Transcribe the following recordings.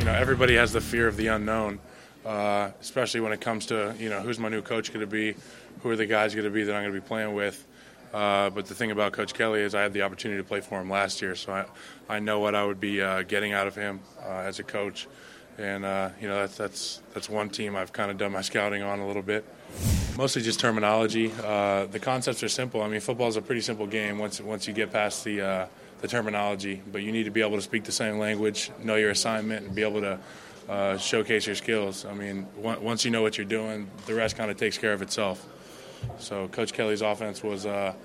everybody has the fear of the unknown, especially when it comes to, who's my new coach going to be, who are the guys going to be that I'm going to be playing with. But the thing about Coach Kelly is I had the opportunity to play for him last year, so I know what I would be getting out of him as a coach. And, that's one team I've kind of done my scouting on a little bit. Mostly just terminology. The concepts are simple. I mean, football is a pretty simple game once you get past the terminology, but you need to be able to speak the same language, know your assignment, and be able to showcase your skills. I mean, once you know what you're doing, the rest kind of takes care of itself. So Coach Kelly's offense was,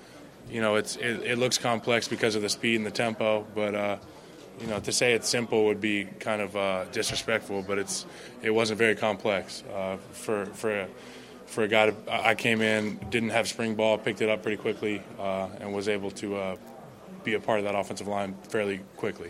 it looks complex because of the speed and the tempo, but to say it's simple would be kind of disrespectful. But it wasn't very complex for a guy. I came in, didn't have spring ball, picked it up pretty quickly, and was able to be a part of that offensive line fairly quickly.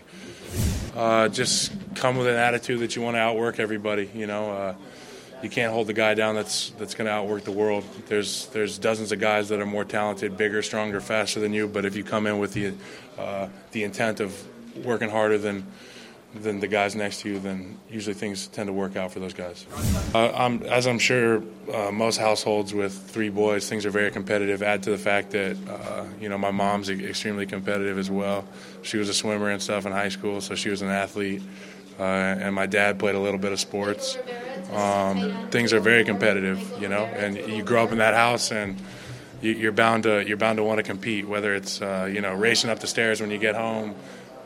Just come with an attitude that you want to outwork everybody. You can't hold the guy down that's going to outwork the world. There's dozens of guys that are more talented, bigger, stronger, faster than you. But if you come in with the intent of working harder than the guys next to you, then usually things tend to work out for those guys. As I'm sure most households with 3 boys, things are very competitive. Add to the fact that my mom's extremely competitive as well. She was a swimmer and stuff in high school, so she was an athlete. And my dad played a little bit of sports. Things are very competitive, and you grow up in that house, and you're bound to want to compete. Whether it's racing up the stairs when you get home,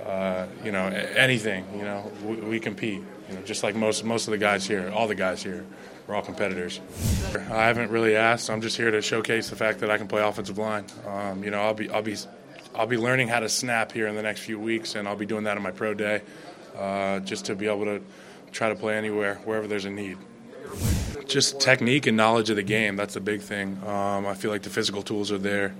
anything. We compete. Just like most of the guys here, all the guys here, we're all competitors. I haven't really asked. I'm just here to showcase the fact that I can play offensive line. I'll be learning how to snap here in the next few weeks, and I'll be doing that on my pro day. Just to be able to try to play anywhere, wherever there's a need. Just technique and knowledge of the game, that's the big thing. I feel like the physical tools are there.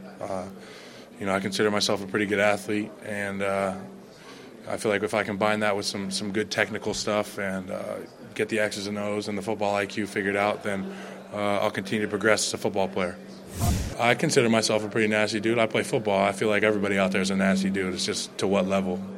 I consider myself a pretty good athlete, and I feel like if I combine that with some good technical stuff and get the X's and O's and the football IQ figured out, then I'll continue to progress as a football player. I consider myself a pretty nasty dude. I play football. I feel like everybody out there is a nasty dude. It's just to what level.